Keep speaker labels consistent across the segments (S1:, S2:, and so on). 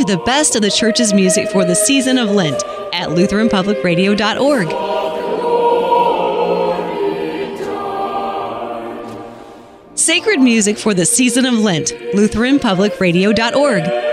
S1: you the best of the church's music for the season of Lent at LutheranPublicRadio.org. Sacred music for the season of Lent, LutheranPublicRadio.org.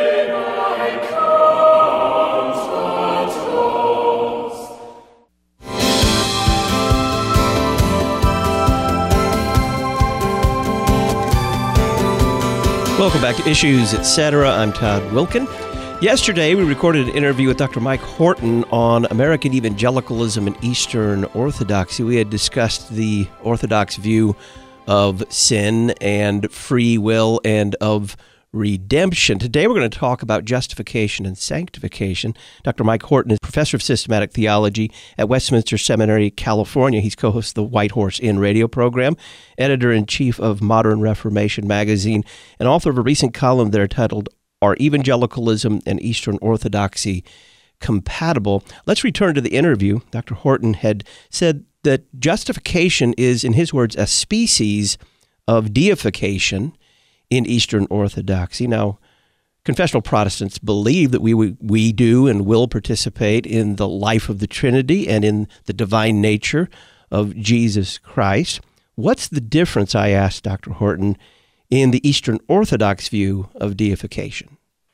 S2: Welcome back to Issues, Etc. I'm Todd Wilkin. Yesterday, we recorded an interview with Dr. Mike Horton on American evangelicalism and Eastern Orthodoxy. We had discussed the Orthodox view of sin and free will and of redemption. Today, we're going to talk about justification and sanctification. Dr. Mike Horton is professor of systematic theology at Westminster Seminary, California. He's co-host of the White Horse Inn radio program, editor-in-chief of Modern Reformation magazine, and author of a recent column there titled, Are Evangelicalism and Eastern Orthodoxy Compatible? Let's return to the interview. Dr. Horton had said that justification is, in his words, a species of deification in Eastern Orthodoxy. Now, confessional Protestants believe that we do and will participate in the life of the Trinity and in the divine nature of Jesus Christ. What's the difference, I asked Dr. Horton, in the Eastern Orthodox view of deification?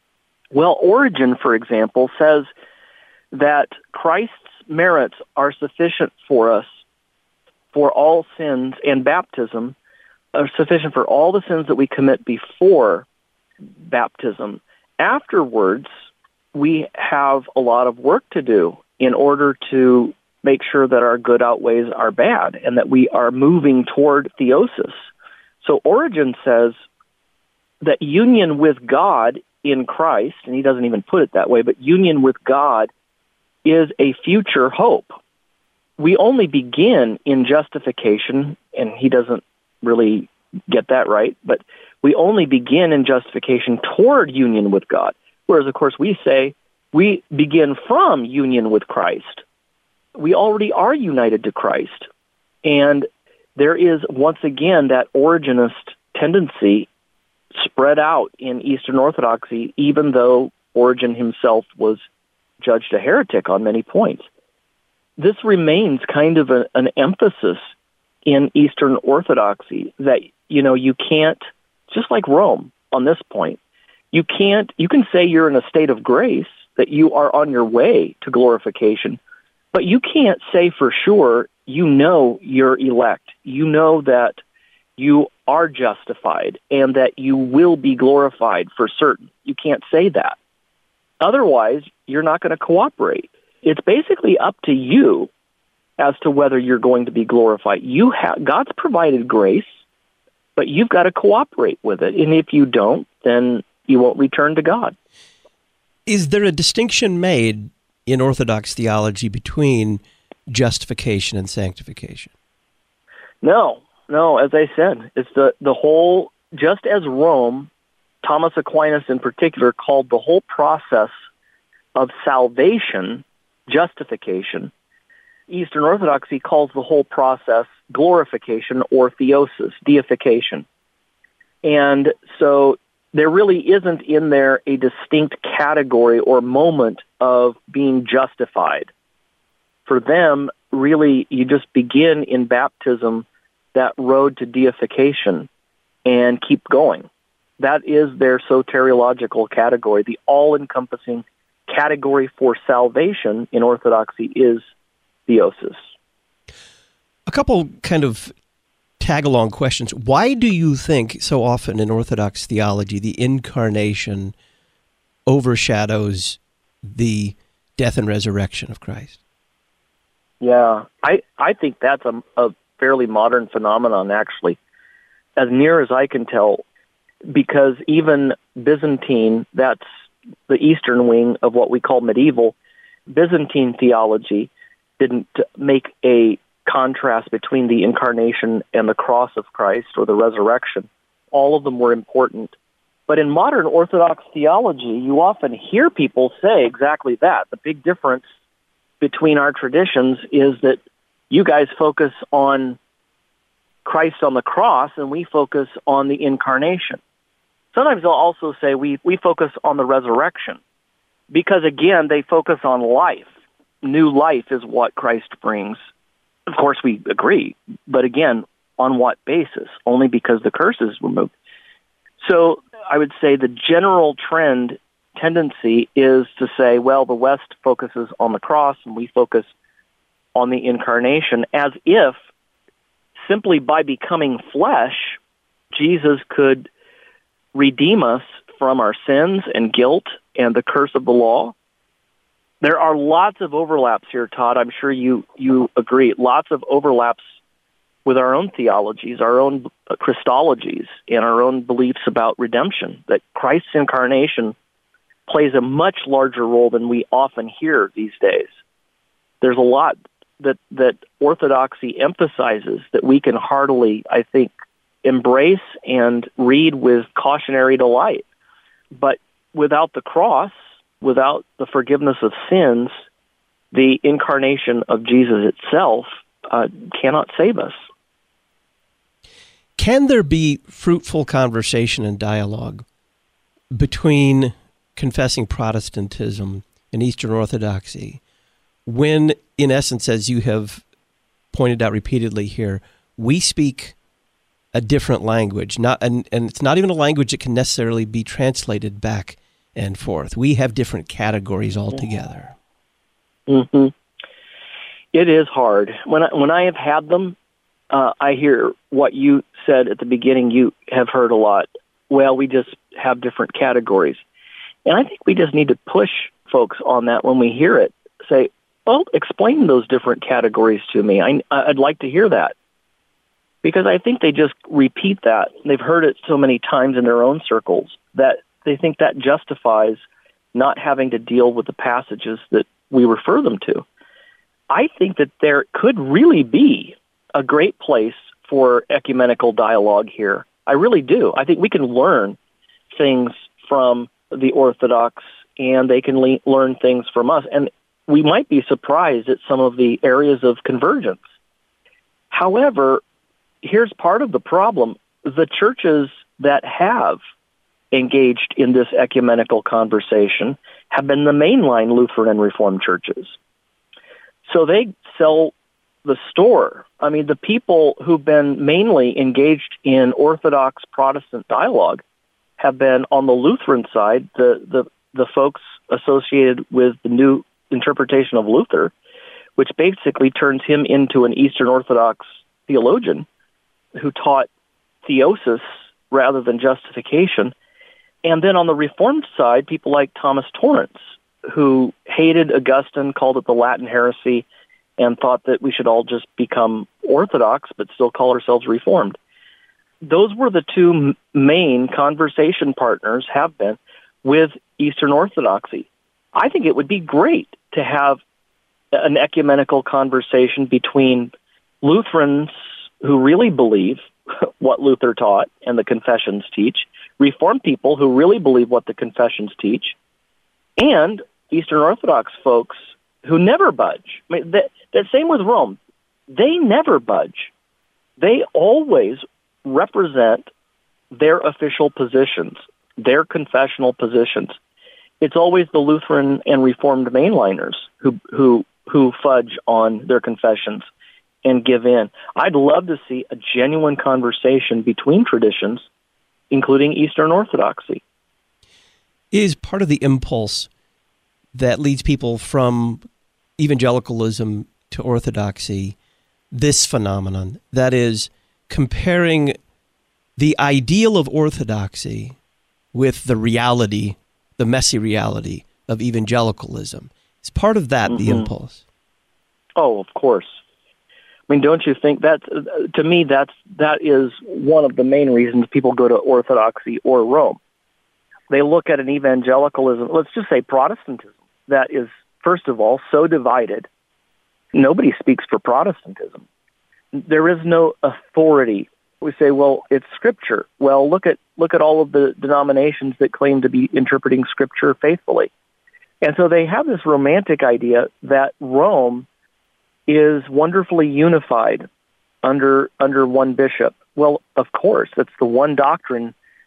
S3: Well, Origen, for example, says that Christ's merits are sufficient for us for all sins, and baptism are sufficient for all the sins that we commit before baptism. Afterwards, we have a lot of work to do in order to make sure that our good outweighs our bad and that we are moving toward theosis. So Origen says that union with God in Christ, and he doesn't even put it that way, but union with God is a future hope. We only begin in justification, and he doesn't really get that right, but we only begin in justification toward union with God. Whereas, of course, we say we begin from union with Christ. We already are united to Christ. And there is, once again, that Origenist tendency spread out in Eastern Orthodoxy, even though Origen himself was judged a heretic on many points. This remains kind of an emphasis in Eastern Orthodoxy that, you can't, just like Rome on this point, you can say you're in a state of grace, that you are on your way to glorification, but you can't say for sure you're elect. You know that you are justified and that you will be glorified for certain. You can't say that. Otherwise, you're not going to cooperate. It's basically up to you as to whether you're going to be glorified. God's provided grace, but you've got to cooperate with it. And if you don't, then you won't return to God.
S2: Is there a distinction made in Orthodox theology between justification and sanctification?
S3: No. As I said, it's the whole, just as Rome, Thomas Aquinas in particular, called the whole process of salvation justification, Eastern Orthodoxy calls the whole process glorification or theosis, deification. And so there really isn't in there a distinct category or moment of being justified. For them, really, you just begin in baptism that road to deification and keep going. That is their soteriological category. The all-encompassing category for salvation in Orthodoxy is theosis.
S2: A couple kind of tag-along questions. Why do you think so often in Orthodox theology the incarnation overshadows the death and resurrection of Christ?
S3: Yeah, I think that's a fairly modern phenomenon, actually, as near as I can tell, because even Byzantine, that's the Eastern wing of what we call medieval, Byzantine theology didn't make a contrast between the incarnation and the cross of Christ or the resurrection. All of them were important. But in modern Orthodox theology, you often hear people say exactly that. The big difference between our traditions is that you guys focus on Christ on the cross and we focus on the incarnation. Sometimes they'll also say we focus on the resurrection because, again, they focus on life. New life is what Christ brings. Of course, we agree, but again, on what basis? Only because the curse is removed. So I would say the general tendency is to say, well, the West focuses on the cross and we focus on the incarnation, as if simply by becoming flesh, Jesus could redeem us from our sins and guilt and the curse of the law. There are lots of overlaps here, Todd. I'm sure you agree. Lots of overlaps with our own theologies, our own Christologies, and our own beliefs about redemption, that Christ's incarnation plays a much larger role than we often hear these days. There's a lot that Orthodoxy emphasizes that we can heartily, I think, embrace and read with cautionary delight. But without the cross, without the forgiveness of sins, the incarnation of Jesus itself cannot save us.
S2: Can there be fruitful conversation and dialogue between confessing Protestantism and Eastern Orthodoxy when, in essence, as you have pointed out repeatedly here, we speak a different language, and it's not even a language that can necessarily be translated back and forth. We have different categories altogether.
S3: Mm-hmm. It is hard. When I have had them, I hear what you said at the beginning. You have heard a lot. Well, we just have different categories. And I think we just need to push folks on that when we hear it. Say, well, explain those different categories to me. I'd like to hear that. Because I think they just repeat that. They've heard it so many times in their own circles that they think that justifies not having to deal with the passages that we refer them to. I think that there could really be a great place for ecumenical dialogue here. I really do. I think we can learn things from the Orthodox, and they can learn things from us. And we might be surprised at some of the areas of convergence. However, here's part of the problem. The churches that have engaged in this ecumenical conversation have been the mainline Lutheran and Reformed churches. So they sell the store. I mean, the people who've been mainly engaged in Orthodox Protestant dialogue have been on the Lutheran side, the folks associated with the new interpretation of Luther, which basically turns him into an Eastern Orthodox theologian who taught theosis rather than justification. And then on the Reformed side, people like Thomas Torrance, who hated Augustine, called it the Latin heresy, and thought that we should all just become Orthodox but still call ourselves Reformed. Those were the two main conversation partners, have been, with Eastern Orthodoxy. I think it would be great to have an ecumenical conversation between Lutherans who really believe what Luther taught and the confessions teach, Reformed people who really believe what the confessions teach, and Eastern Orthodox folks who never budge. I mean, that same with Rome. They never budge. They always represent their official positions, their confessional positions. It's always the Lutheran and Reformed mainliners who fudge on their confessions and give in. I'd love to see a genuine conversation between traditions, including Eastern Orthodoxy.
S2: Is part of the impulse that leads people from evangelicalism to Orthodoxy this phenomenon, that is, comparing the ideal of Orthodoxy with the reality, the messy reality of evangelicalism? Is part of that the impulse?
S3: Oh, of course. I mean, don't you think that, to me, that is one of the main reasons people go to Orthodoxy or Rome. They look at an evangelicalism, let's just say Protestantism, that is, first of all, so divided. Nobody speaks for Protestantism. There is no authority. We say, well, it's Scripture. Well, look at all of the denominations that claim to be interpreting Scripture faithfully. And so they have this romantic idea that Rome is wonderfully unified under one bishop. Well, of course, that's the one doctrine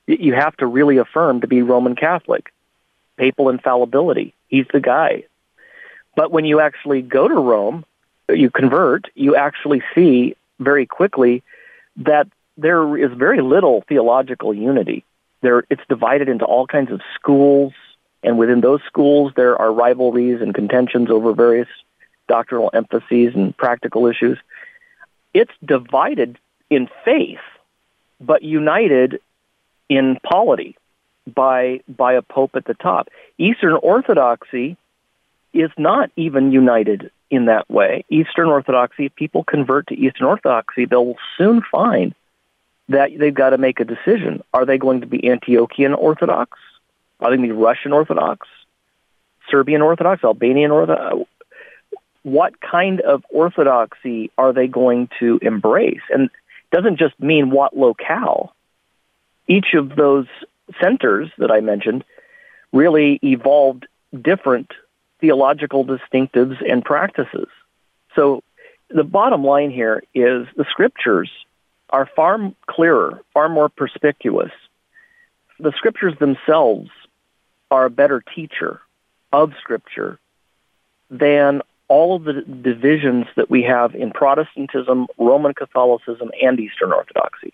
S3: You have to really affirm to be Roman Catholic. Papal infallibility. He's the guy. But when you actually go to Rome, you convert, you actually see very quickly that there is very little theological unity. It's divided into all kinds of schools, and within those schools there are rivalries and contentions over various doctrinal emphases and practical issues. It's divided in faith, but united in polity by a pope at the top. Eastern Orthodoxy is not even united in that way. Eastern Orthodoxy, if people convert to Eastern Orthodoxy, they'll soon find that they've got to make a decision. Are they going to be Antiochian Orthodox? Are they going to be Russian Orthodox? Serbian Orthodox? Albanian Orthodox? What kind of orthodoxy are they going to embrace? And it doesn't just mean what locale. Each of those centers that I mentioned really evolved different theological distinctives and practices. So the bottom line here is the Scriptures are far clearer, far more perspicuous. The Scriptures themselves are a better teacher of Scripture than all of the divisions that we have in Protestantism, Roman Catholicism, and Eastern Orthodoxy.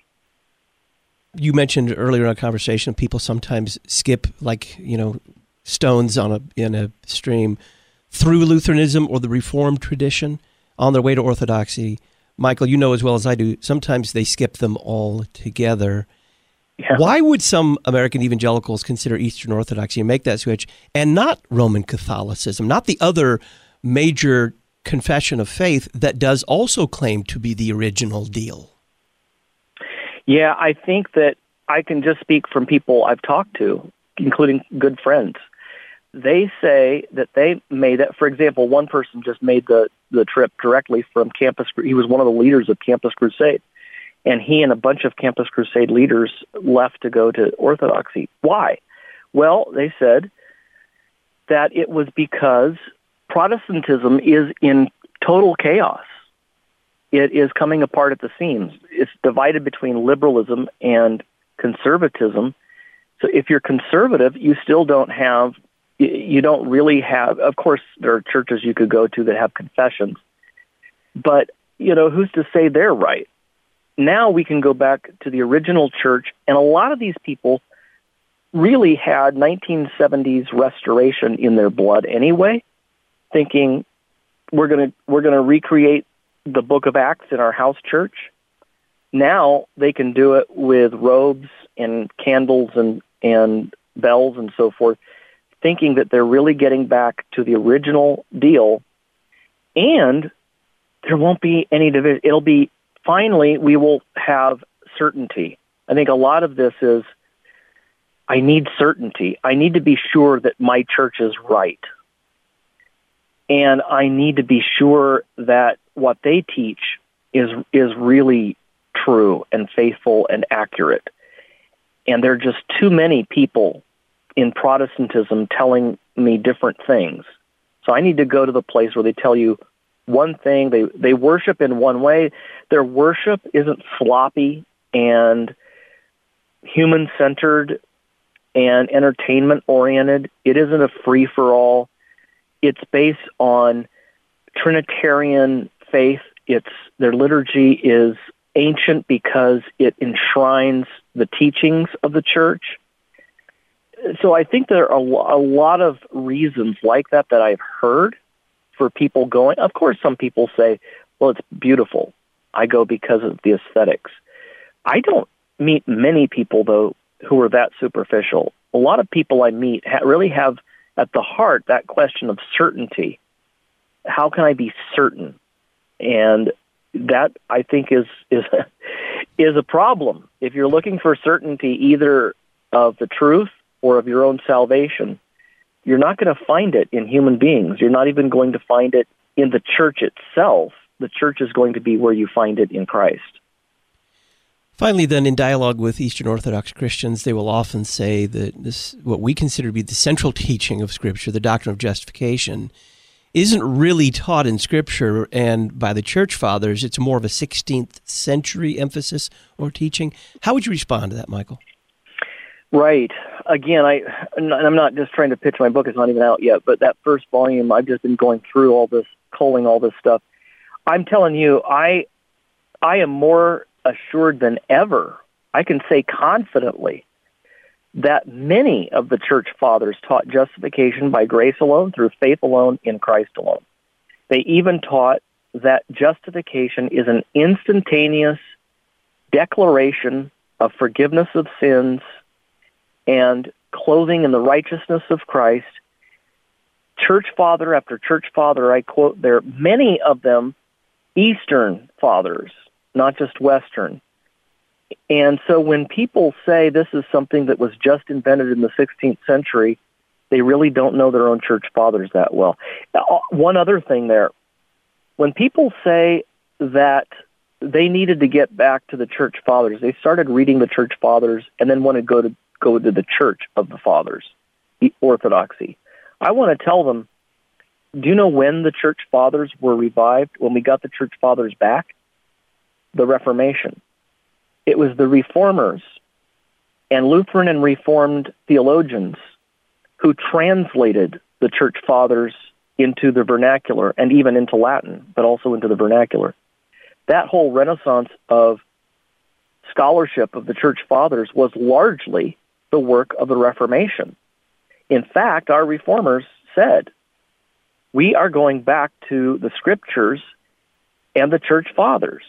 S2: You mentioned earlier in our conversation, people sometimes skip, stones in a stream through Lutheranism or the Reformed tradition on their way to Orthodoxy. Michael, you know as well as I do, sometimes they skip them all together.
S3: Yeah.
S2: Why would some American evangelicals consider Eastern Orthodoxy and make that switch and not Roman Catholicism, not the other major confession of faith that does also claim to be the original deal?
S3: Yeah, I think that I can just speak from people I've talked to, including good friends. They say that they made that. For example, one person just made the trip directly from Campus. He was one of the leaders of Campus Crusade, and he and a bunch of Campus Crusade leaders left to go to Orthodoxy. Why? Well, they said that it was because Protestantism is in total chaos. It is coming apart at the seams. It's divided between liberalism and conservatism. So if you're conservative, you don't really have, of course, there are churches you could go to that have confessions, but, who's to say they're right? Now we can go back to the original church, and a lot of these people really had 1970s restoration in their blood anyway, thinking we're going to recreate the Book of Acts in our house church. Now they can do it with robes and candles and bells and so forth, thinking that they're really getting back to the original deal, and there won't be any division. It'll be, finally, we will have certainty. I think a lot of this is, I need certainty. I need to be sure that my church is right. And I need to be sure that what they teach is really true and faithful and accurate. And there are just too many people in Protestantism telling me different things. So I need to go to the place where they tell you one thing. They worship in one way. Their worship isn't sloppy and human-centered and entertainment-oriented. It isn't a free-for-all. It's based on Trinitarian faith. Their liturgy is ancient because it enshrines the teachings of the church. So I think there are a lot of reasons like that I've heard for people going. Of course, some people say, well, it's beautiful. I go because of the aesthetics. I don't meet many people, though, who are that superficial. A lot of people I meet really have at the heart that question of certainty. How can I be certain? And that, I think, is a problem. If you're looking for certainty either of the truth or of your own salvation, you're not going to find it in human beings. You're not even going to find it in the church itself. The church is going to be where you find it in Christ.
S2: Finally, then, in dialogue with Eastern Orthodox Christians, they will often say that this, what we consider to be the central teaching of Scripture, the doctrine of justification, isn't really taught in Scripture and by the Church Fathers. It's more of a 16th century emphasis or teaching. How would you respond to that, Michael?
S3: Right. Again, I'm not just trying to pitch my book. It's not even out yet. But that first volume, I've just been going through all this, culling all this stuff. I'm telling you, I am more assured than ever. I can say confidently that many of the church fathers taught justification by grace alone, through faith alone, in Christ alone. They even taught that justification is an instantaneous declaration of forgiveness of sins and clothing in the righteousness of Christ. Church father after church father, I quote there, many of them Eastern fathers, not just Western. And so when people say this is something that was just invented in the 16th century, they really don't know their own church fathers that well. One other thing there. When people say that they needed to get back to the church fathers, they started reading the church fathers and then want to go to the church of the fathers, the orthodoxy. I want to tell them, do you know when the church fathers were revived, when we got the church fathers back? The Reformation. It was the Reformers and Lutheran and Reformed theologians who translated the church fathers into the vernacular and even into Latin, but also into the vernacular. That whole renaissance of scholarship of the church fathers was largely the work of the Reformation. In fact, our reformers said, we are going back to the scriptures and the church fathers.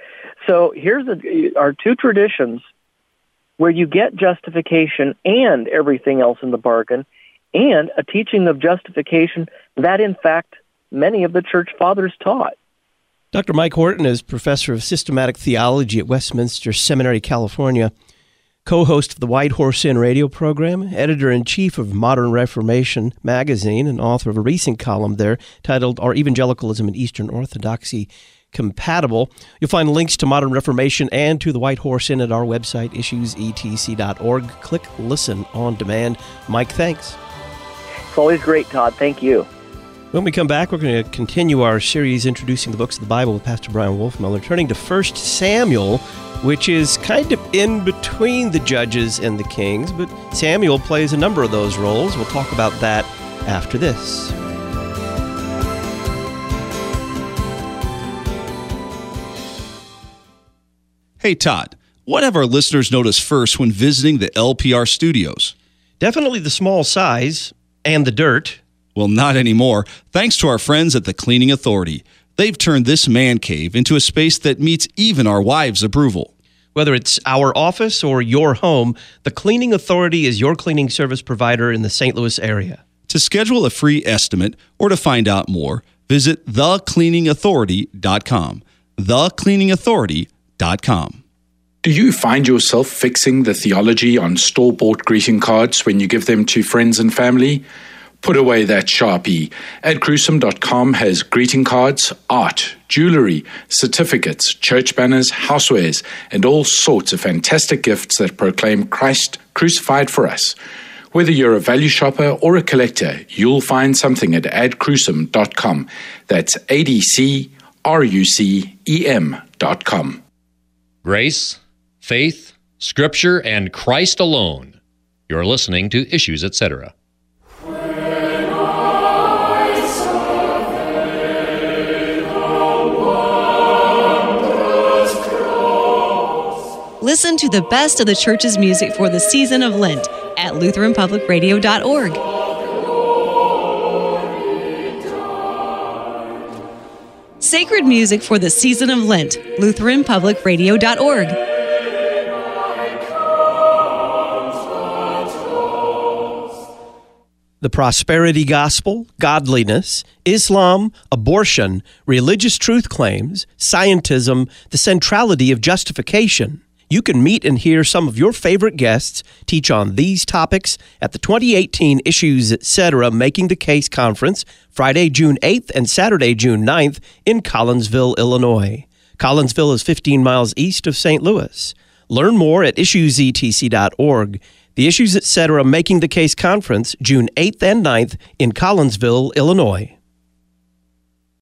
S3: So here's our two traditions where you get justification and everything else in the bargain, and a teaching of justification that, in fact, many of the church fathers taught.
S2: Dr. Mike Horton is professor of systematic theology at Westminster Seminary, California, co-host of the White Horse Inn radio program, editor-in-chief of Modern Reformation magazine, and author of a recent column there titled Are Evangelicalism and Eastern Orthodoxy Compatible? You'll find links to Modern Reformation and to the White Horse Inn at our website, issuesetc.org. Click Listen on Demand. Mike, thanks.
S3: It's always great, Todd. Thank you.
S2: When we come back, we're going to continue our series introducing the books of the Bible with Pastor Brian Wolfmuller, turning to 1 Samuel, which is kind of in between the Judges and the Kings, but Samuel plays a number of those roles. We'll talk about that after this.
S4: Hey, Todd, what have our listeners noticed first when visiting the LPR studios?
S2: Definitely the small size and the dirt.
S4: Well, not anymore, thanks to our friends at the Cleaning Authority. They've turned this man cave into a space that meets even our wives' approval.
S2: Whether it's our office or your home, the Cleaning Authority is your cleaning service provider in the St. Louis area.
S4: To schedule a free estimate or to find out more, visit thecleaningauthority.com. thecleaningauthority.com.
S5: Do you find yourself fixing the theology on store-bought greeting cards when you give them to friends and family? Put away that Sharpie. AdCruesome.com has greeting cards, art, jewelry, certificates, church banners, housewares, and all sorts of fantastic gifts that proclaim Christ crucified for us. Whether you're a value shopper or a collector, you'll find something at AdCruesome.com. That's AdCrucem.com.
S6: Grace, faith, Scripture, and Christ alone. You're listening to Issues, Etc.
S1: Listen to the best of the church's music for the season of Lent at LutheranPublicRadio.org. Sacred music for the season of Lent, LutheranPublicRadio.org.
S2: The prosperity gospel, godliness, Islam, abortion, religious truth claims, scientism, the centrality of justification. You can meet and hear some of your favorite guests teach on these topics at the 2018 Issues Etc. Making the Case Conference, Friday, June 8th and Saturday, June 9th in Collinsville, Illinois. Collinsville is 15 miles east of St. Louis. Learn more at issuesetc.org. The Issues Etc. Making the Case Conference, June 8th and 9th in Collinsville, Illinois.